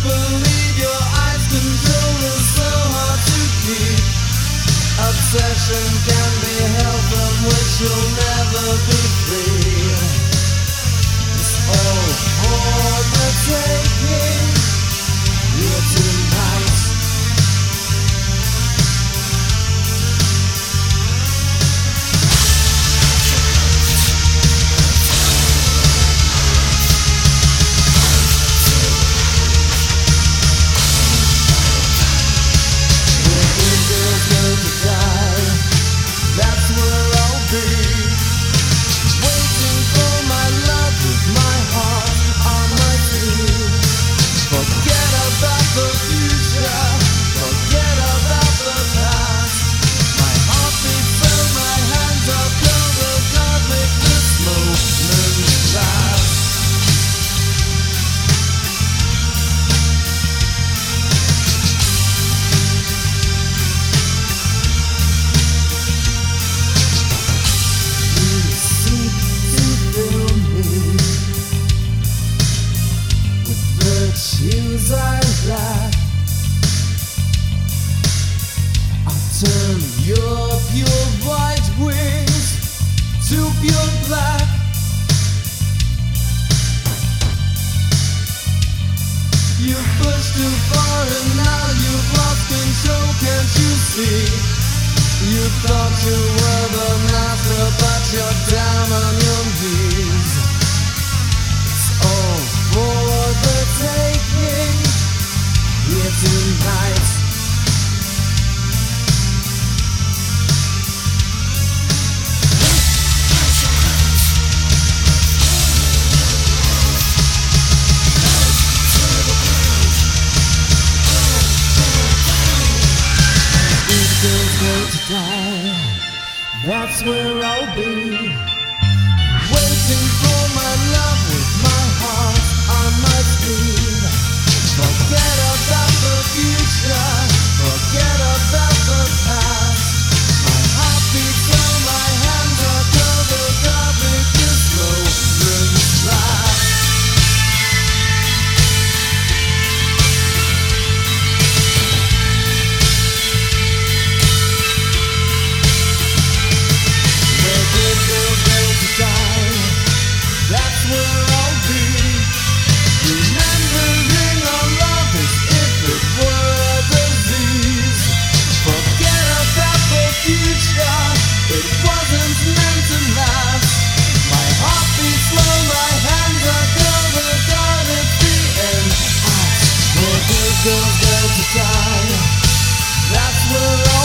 believe your eyes control is so hard to keep. Obsession can be held from which you'll never be free. It's all for the taking here tonight. That's where I'll be, waiting for my love with my heart on my sleeve. Forget about the future, forget about the past. My heart beats so my hands are cold, oh God, make this moment last. Shoes I lack, I'll turn your pure white wings to pure black. You've pushed too far and now you've lost control, can't you see? You thought you were the master, but you're down on your knees. It's all for the taking here tonight. These girls go to die, that's where I'll be, waiting for my love with my heart on my sleeve. Forget about the future, forget about the past. My heart beats so my hands are cold, oh God, make this moment last. Where good girls go to die, that's where I'll be, remembering our love as if it were a disease. Forget about the future, it wasn't meant to last. My heart beats slow, my hands are cold, oh God, it's the end. Where good girls go to die, that's where I'll